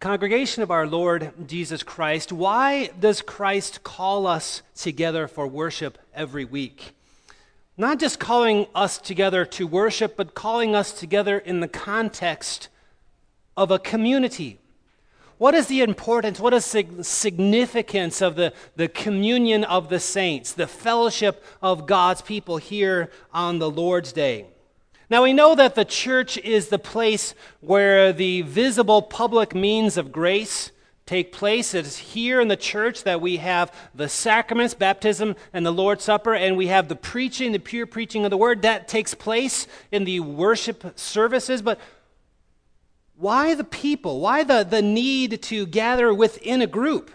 Congregation of our Lord Jesus Christ, why does Christ call us together for worship every week? Not just calling us together to worship, but calling us together in the context of a community. What is the importance, what is the significance of the communion of the saints, the fellowship of God's people here on the Lord's Day? Now, we know that the church is the place where the visible public means of grace take place. It is here in the church that we have the sacraments, baptism, and the Lord's Supper, and we have the preaching, the pure preaching of the Word. That takes place in the worship services. But why the people? Why the need to gather within a group?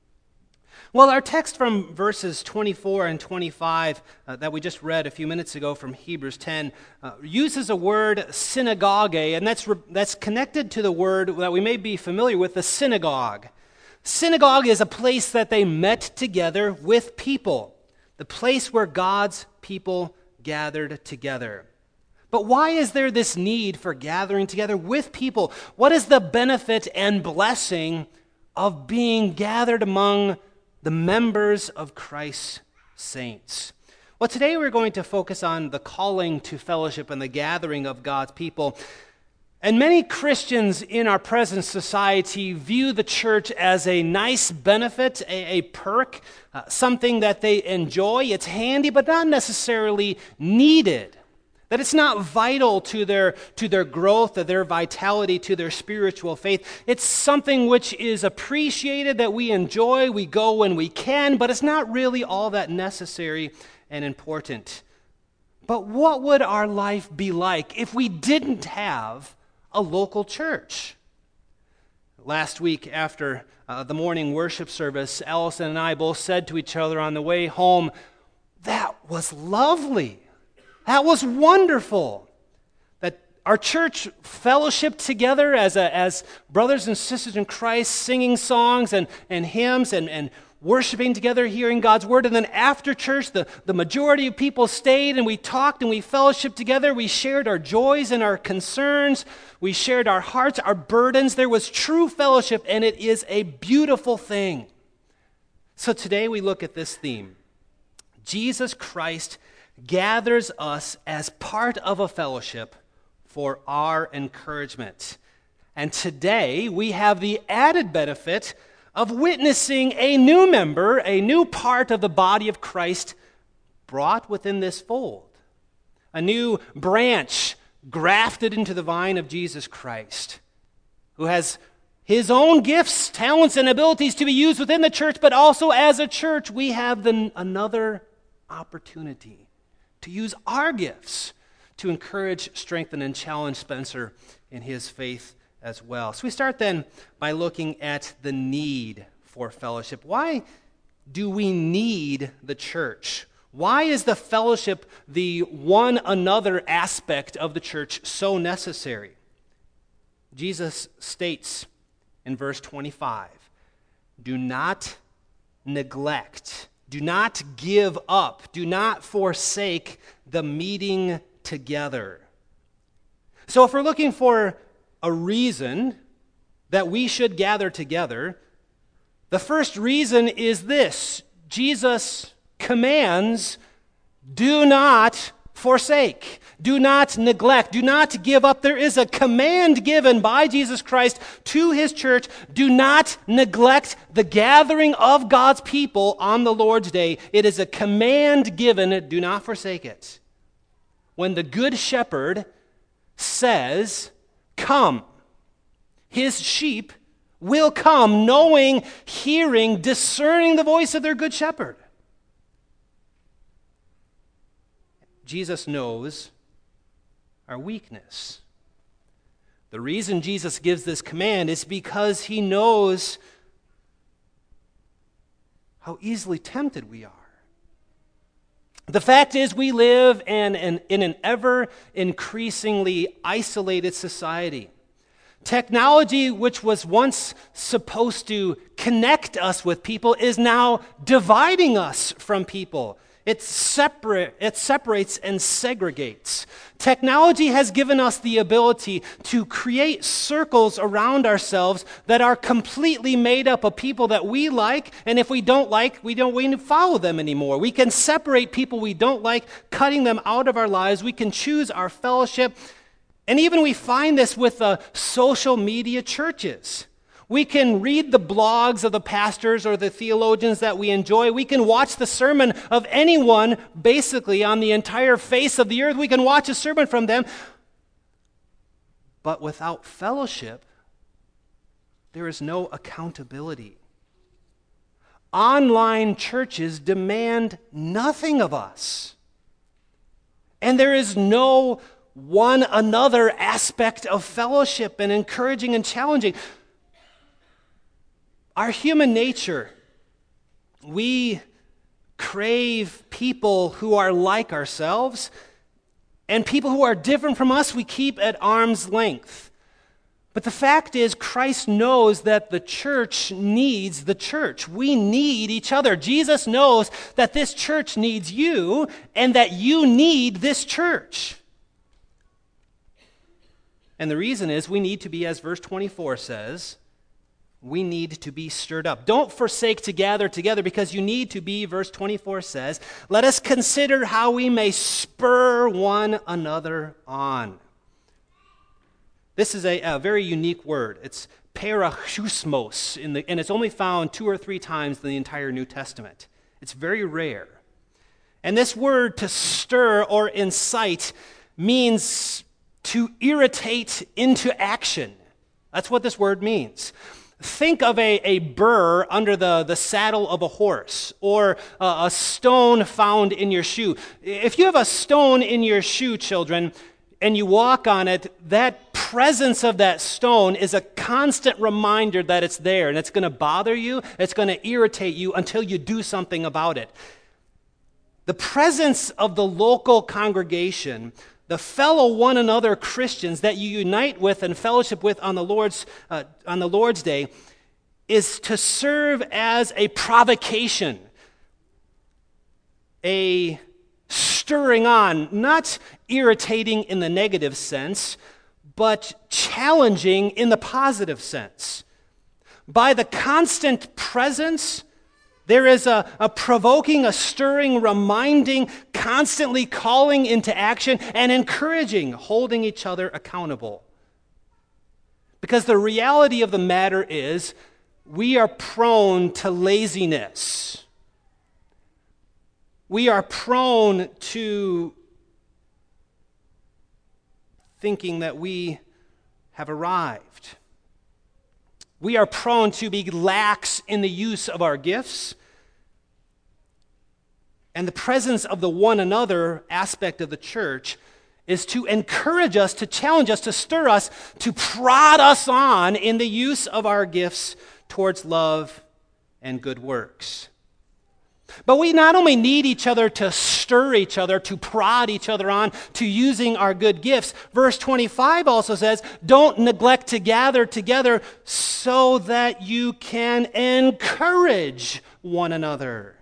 Well, our text from verses 24 and 25 that we just read a few minutes ago from Hebrews 10 uses a word synagogue, and that's connected to the word that we may be familiar with, the synagogue. Synagogue is a place that they met together with people, the place where God's people gathered together. But why is there this need for gathering together with people? What is the benefit and blessing of being gathered among the members of Christ's saints? Well, today we're going to focus on the calling to fellowship and the gathering of God's people. And many Christians in our present society view the church as a nice benefit, a perk, something that they enjoy. It's handy, but not necessarily needed. That it's not vital to their growth, to their vitality, to their spiritual faith. It's something which is appreciated, that we enjoy, we go when we can, but it's not really all that necessary and important. But what would our life be like if we didn't have a local church? Last week after the morning worship service, Allison and I both said to each other on the way home, "That was lovely. That was wonderful." That our church fellowshiped together as brothers and sisters in Christ, singing songs and hymns and worshiping together, hearing God's word. And then after church, the majority of people stayed and we talked and we fellowshiped together. We shared our joys and our concerns. We shared our hearts, our burdens. There was true fellowship, and it is a beautiful thing. So today we look at this theme. Jesus Christ gathers us as part of a fellowship for our encouragement. And today we have the added benefit of witnessing a new member, a new part of the body of Christ brought within this fold. A new branch grafted into the vine of Jesus Christ, who has his own gifts, talents, and abilities to be used within the church, but also as a church we have another opportunity to use our gifts to encourage, strengthen, and challenge Spencer in his faith as well. So we start then by looking at the need for fellowship. Why do we need the church? Why is the fellowship, the one another aspect of the church, so necessary? Jesus states in verse 25, "Do not neglect, do not give up, do not forsake the meeting together." So if we're looking for a reason that we should gather together, the first reason is this: Jesus commands, do not forsake, do not neglect, do not give up. There is a command given by Jesus Christ to his church: do not neglect the gathering of God's people on the Lord's Day. It is a command given, do not forsake it. When the Good Shepherd says, "Come," his sheep will come, knowing, hearing, discerning the voice of their Good Shepherd. Jesus knows our weakness. The reason Jesus gives this command is because he knows how easily tempted we are. The fact is, we live in an ever-increasingly isolated society. Technology, which was once supposed to connect us with people, is now dividing us from people. It separates and segregates. Technology has given us the ability to create circles around ourselves that are completely made up of people that we like, and if we don't like, we don't follow them anymore. We can separate people we don't like, cutting them out of our lives. We can choose our fellowship. And even we find this with social media churches. We can read the blogs of the pastors or the theologians that we enjoy. We can watch the sermon of anyone basically on the entire face of the earth. We can watch a sermon from them. But without fellowship, there is no accountability. Online churches demand nothing of us. And there is no one another aspect of fellowship and encouraging and challenging. Our human nature, we crave people who are like ourselves, and people who are different from us we keep at arm's length. But the fact is, Christ knows that the church needs the church. We need each other. Jesus knows that this church needs you, and that you need this church. And the reason is we need to be, as verse 24 says, we need to be stirred up. Don't forsake to gather together, because you need to be, verse 24 says, let us consider how we may spur one another on. This is a very unique word. It's parachusmos, and it's only found 2 or 3 times in the entire New Testament. It's very rare. And this word, to stir or incite, means to irritate into action. That's what this word means. Think of a burr under the saddle of a horse, or a stone found in your shoe. If you have a stone in your shoe, children, and you walk on it, that presence of that stone is a constant reminder that it's there, and it's going to bother you, it's going to irritate you until you do something about it. The presence of the local congregation, the fellow one another Christians that you unite with and fellowship with on the Lord's Day, is to serve as a provocation, a stirring on, not irritating in the negative sense, but challenging in the positive sense. By the constant presence, there is a provoking, a stirring, reminding, constantly calling into action, and encouraging, holding each other accountable. Because the reality of the matter is, we are prone to laziness. We are prone to thinking that we have arrived. We are prone to be lax in the use of our gifts. And the presence of the one another aspect of the church is to encourage us, to challenge us, to stir us, to prod us on in the use of our gifts towards love and good works. But we not only need each other to stir each other, to prod each other on to using our good gifts. Verse 25 also says, don't neglect to gather together so that you can encourage one another.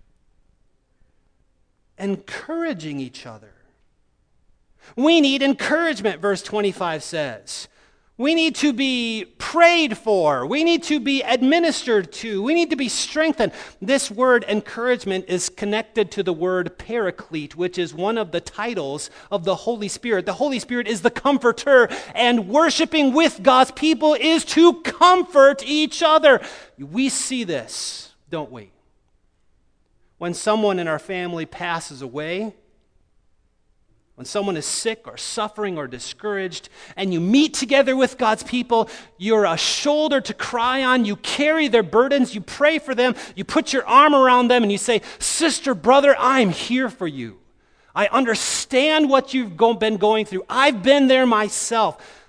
Encouraging each other. We need encouragement, verse 25 says. We need to be prayed for. We need to be administered to. We need to be strengthened. This word encouragement is connected to the word paraclete, which is one of the titles of the Holy Spirit. The Holy Spirit is the comforter, and worshiping with God's people is to comfort each other. We see this, don't we? When someone in our family passes away, when someone is sick or suffering or discouraged, and you meet together with God's people, you're a shoulder to cry on, you carry their burdens, you pray for them, you put your arm around them, and you say, sister, brother, I'm here for you. I understand what you've been going through. I've been there myself.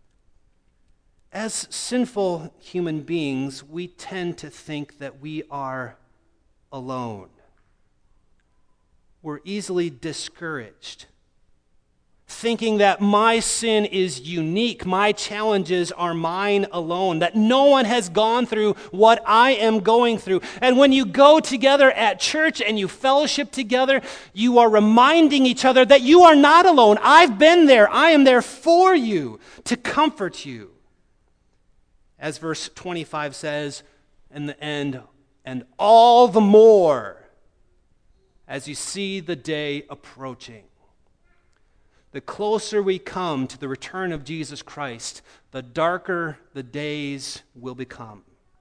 As sinful human beings, we tend to think that we are alone. We're easily discouraged. thinking that my sin is unique, my challenges are mine alone, that no one has gone through what I am going through. And when you go together at church and you fellowship together, you are reminding each other that you are not alone. I've been there. I am there for you to comfort you. As verse 25 says in the end, and all the more as you see the day approaching. The closer we come to the return of Jesus Christ, the darker the days will become.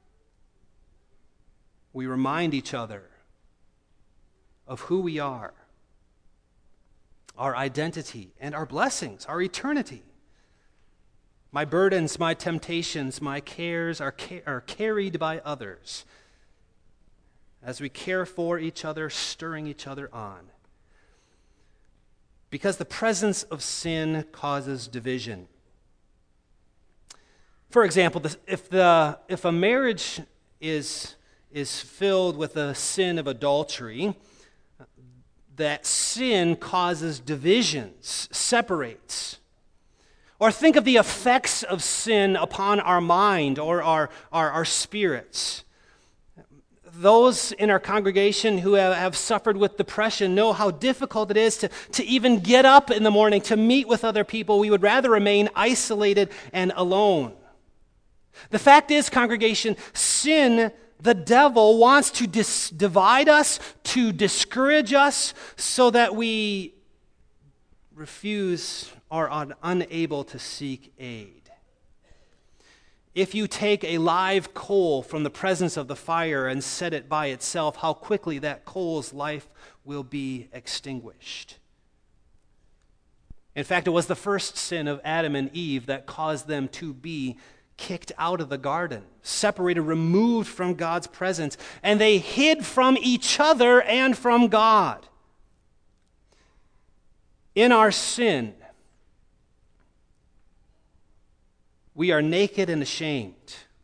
We remind each other of who we are, our identity, and our blessings, our eternity. My burdens, my temptations, my cares are carried by others as we care for each other, stirring each other on. Because the presence of sin causes division. For example, if a marriage is filled with the sin of adultery, that sin causes divisions, separates. Or think of the effects of sin upon our mind or our spirits. Those in our congregation who have suffered with depression know how difficult it is to even get up in the morning to meet with other people. We would rather remain isolated and alone. The fact is, congregation, sin, the devil, wants to divide us, to discourage us, so that we refuse or are unable to seek aid. If you take a live coal from the presence of the fire and set it by itself, how quickly that coal's life will be extinguished. In fact, it was the first sin of Adam and Eve that caused them to be kicked out of the garden, separated, removed from God's presence, and they hid from each other and from God. In our sin, we are naked and ashamed.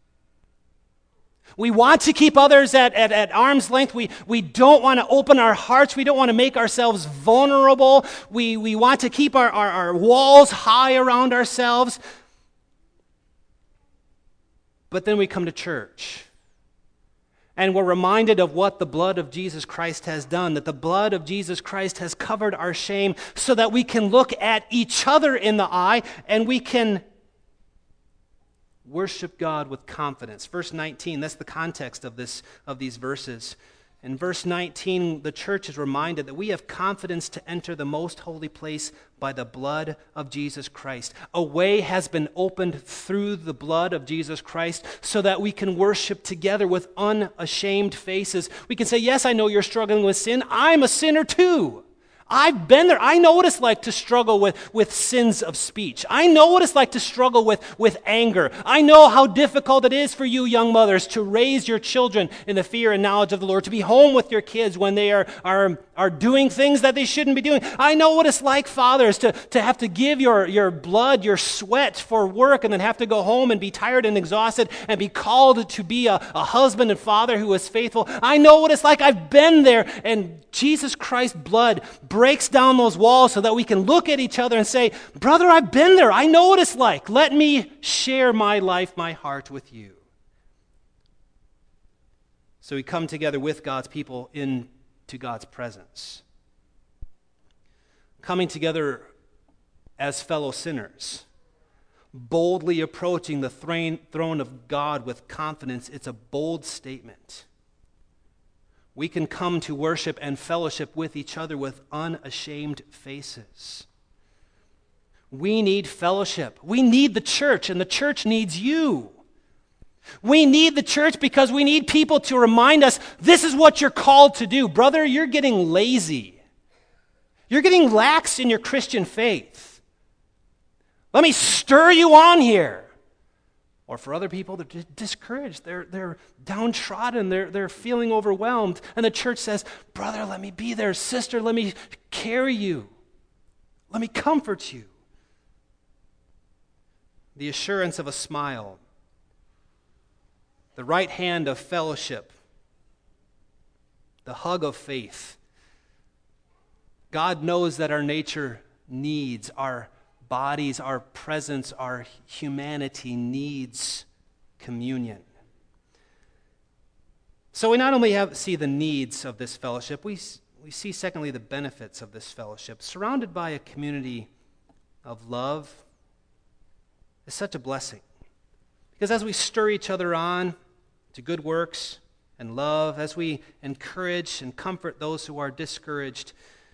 We want to keep others at arm's length. We don't want to open our hearts. We don't want to make ourselves vulnerable. We want to keep our walls high around ourselves. But then we come to church, and we're reminded of what the blood of Jesus Christ has done, that the blood of Jesus Christ has covered our shame so that we can look at each other in the eye and we can worship God with confidence. Verse 19, that's the context of these verses. In verse 19, the church is reminded that we have confidence to enter the most holy place by the blood of Jesus Christ. A way has been opened through the blood of Jesus Christ so that we can worship together with unashamed faces. We can say, yes, I know you're struggling with sin. I'm a sinner too. I've been there. I know what it's like to struggle with sins of speech. I know what it's like to struggle with anger. I know how difficult it is for you young mothers to raise your children in the fear and knowledge of the Lord, to be home with your kids when they are doing things that they shouldn't be doing. I know what it's like, fathers, to have to give your blood, your sweat for work and then have to go home and be tired and exhausted and be called to be a husband and father who is faithful. I know what it's like. I've been there, and Jesus Christ's blood breaks down those walls so that we can look at each other and say, brother, I've been there. I know what it's like. Let me share my life, my heart with you. So we come together with God's people into God's presence. Coming together as fellow sinners, boldly approaching the throne of God with confidence, it's a bold statement. We can come to worship and fellowship with each other with unashamed faces. We need fellowship. We need the church, and the church needs you. We need the church because we need people to remind us, this is what you're called to do. Brother, you're getting lazy. You're getting lax in your Christian faith. Let me stir you on here. Or for other people, they're discouraged, they're downtrodden, they're feeling overwhelmed. And the church says, brother, let me be there. Sister, let me carry you. Let me comfort you. The assurance of a smile, the right hand of fellowship, the hug of faith. God knows that our nature needs, our bodies, our presence, our humanity needs communion. So we not only see the needs of this fellowship, we see, secondly, the benefits of this fellowship. Surrounded by a community of love is such a blessing. Because as we stir each other on to good works and love, as we encourage and comfort those who are discouraged,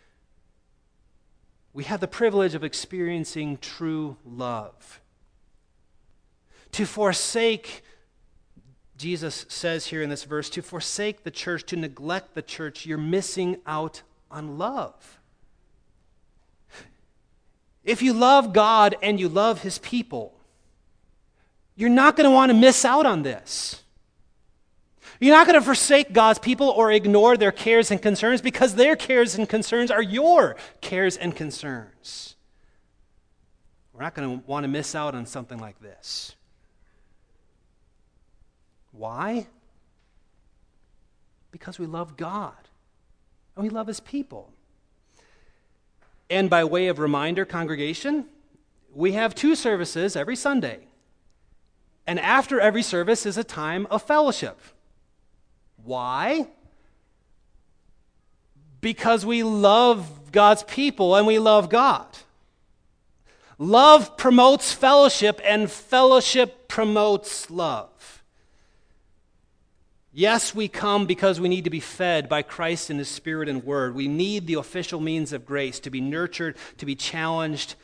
we have the privilege of experiencing true love. To forsake, Jesus says here in this verse, to forsake the church, to neglect the church, you're missing out on love. If you love God and you love His people, you're not going to want to miss out on this. You're not going to forsake God's people or ignore their cares and concerns, because their cares and concerns are your cares and concerns. We're not going to want to miss out on something like this. Why? Because we love God and we love His people. And by way of reminder, congregation, we have 2 services every Sunday. And after every service is a time of fellowship. Why? Because we love God's people and we love God. Love promotes fellowship, and fellowship promotes love. Yes, we come because we need to be fed by Christ and His Spirit and Word. We need the official means of grace to be nurtured, to be challenged.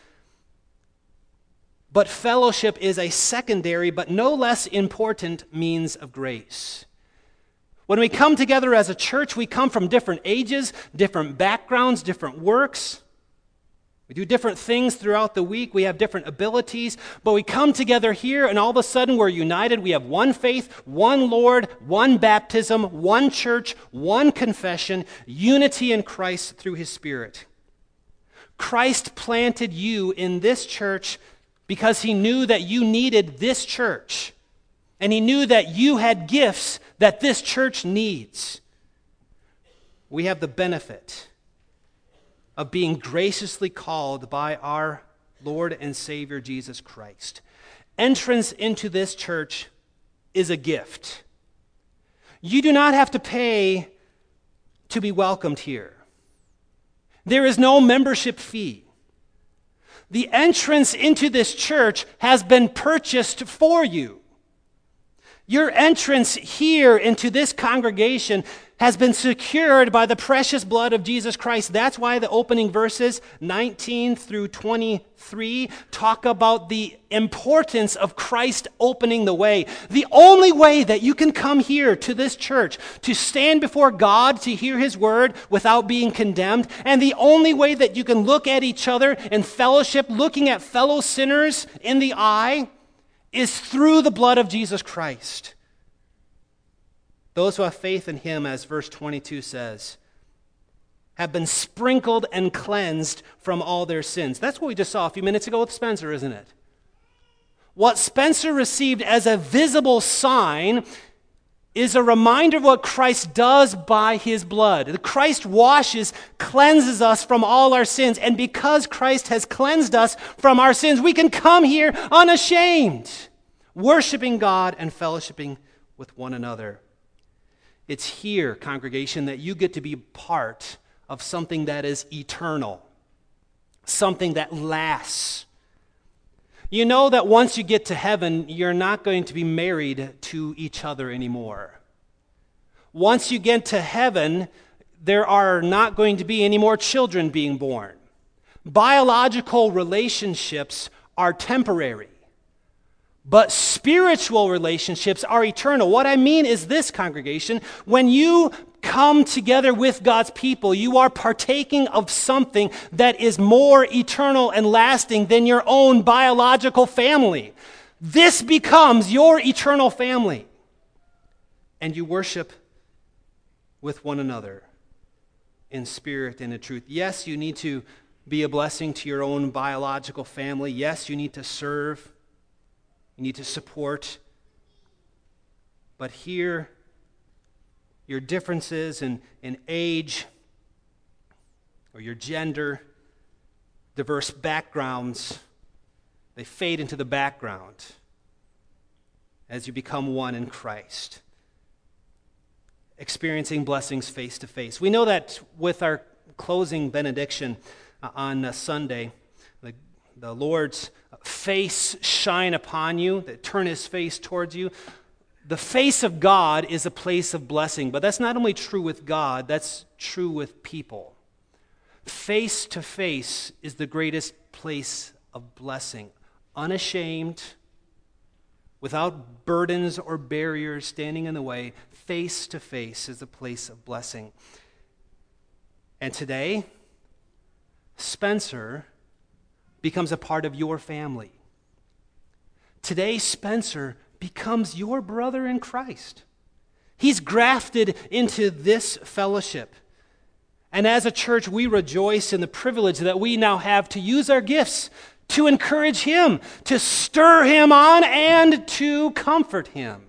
But fellowship is a secondary but no less important means of grace. When we come together as a church, we come from different ages, different backgrounds, different works. We do different things throughout the week. We have different abilities, but we come together here and all of a sudden we're united. We have one faith, one Lord, one baptism, one church, one confession, unity in Christ through His Spirit. Christ planted you in this church because He knew that you needed this church, and He knew that you had gifts that this church needs. We have the benefit of being graciously called by our Lord and Savior Jesus Christ. Entrance into this church is a gift. You do not have to pay to be welcomed here. There is no membership fee. The entrance into this church has been purchased for you. Your entrance here into this congregation has been secured by the precious blood of Jesus Christ. That's why the opening verses 19 through 23 talk about the importance of Christ opening the way. The only way that you can come here to this church, to stand before God, to hear His word without being condemned, and the only way that you can look at each other in fellowship, looking at fellow sinners in the eye, is through the blood of Jesus Christ. Those who have faith in Him, as verse 22 says, have been sprinkled and cleansed from all their sins. That's what we just saw a few minutes ago with Spencer, isn't it? What Spencer received as a visible sign is a reminder of what Christ does by His blood. Christ washes, cleanses us from all our sins. And because Christ has cleansed us from our sins, we can come here unashamed, worshiping God and fellowshipping with one another. It's here, congregation, that you get to be part of something that is eternal, something that lasts. You know that once you get to heaven, you're not going to be married to each other anymore. Once you get to heaven, there are not going to be any more children being born. Biological relationships are temporary, but spiritual relationships are eternal. What I mean is this, congregation: when you come together with God's people, you are partaking of something that is more eternal and lasting than your own biological family. This becomes your eternal family. And you worship with one another in spirit and in truth. Yes, you need to be a blessing to your own biological family. Yes, you need to serve. You need to support. But here, your differences in age or your gender diverse backgrounds, they fade into the background as you become one in Christ, experiencing blessings face to face. We know that with our closing benediction on Sunday, the Lord's face shine upon you, that turn his face towards you. The face of God is a place of blessing, but that's not only true with God, that's true with people. Face to face is the greatest place of blessing. Unashamed, without burdens or barriers standing in the way, face to face is a place of blessing. And today, Spencer becomes a part of your family. Today, Spencer becomes your brother in Christ. He's grafted into this fellowship. And as a church, we rejoice in the privilege that we now have to use our gifts to encourage him, to stir him on, and to comfort him.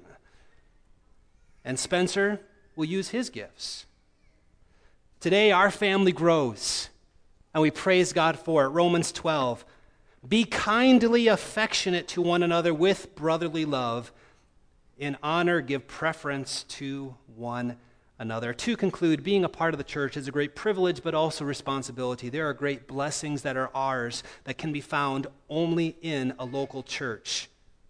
And Spencer will use his gifts. Today, our family grows, and we praise God for it. Romans 12, be kindly affectionate to one another with brotherly love. In honor, give preference to one another. To conclude, being a part of the church is a great privilege, but also responsibility. There are great blessings that are ours that can be found only in a local church.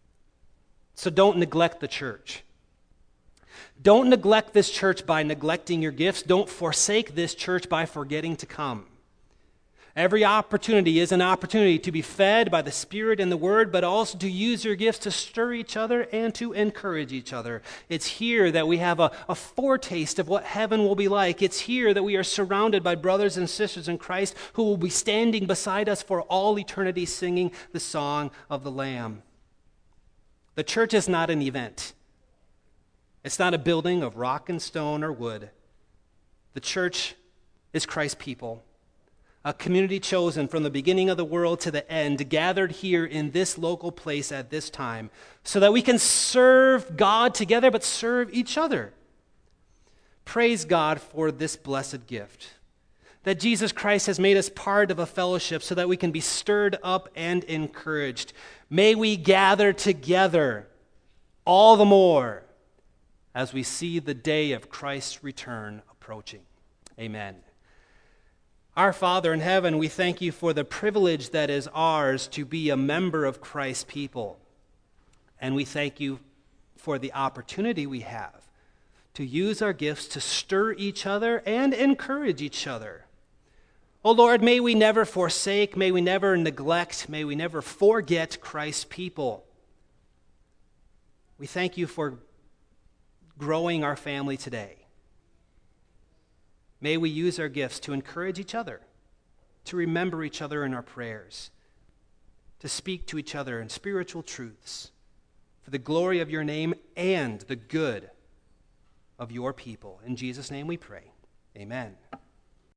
So don't neglect the church. Don't neglect this church by neglecting your gifts. Don't forsake this church by forgetting to come. Every opportunity is an opportunity to be fed by the Spirit and the Word, but also to use your gifts to stir each other and to encourage each other. It's here that we have a foretaste of what heaven will be like. It's here that we are surrounded by brothers and sisters in Christ who will be standing beside us for all eternity singing the song of the Lamb. The church is not an event. It's not a building of rock and stone or wood. The church is Christ's people. A community chosen from the beginning of the world to the end, gathered here in this local place at this time, so that we can serve God together, but serve each other. Praise God for this blessed gift, that Jesus Christ has made us part of a fellowship so that we can be stirred up and encouraged. May we gather together all the more as we see the day of Christ's return approaching. Amen. Our Father in heaven, we thank you for the privilege that is ours to be a member of Christ's people. And we thank you for the opportunity we have to use our gifts to stir each other and encourage each other. Oh Lord, may we never forsake, may we never neglect, may we never forget Christ's people. We thank you for growing our family today. May we use our gifts to encourage each other, to remember each other in our prayers, to speak to each other in spiritual truths for the glory of your name and the good of your people. In Jesus' name we pray. Amen.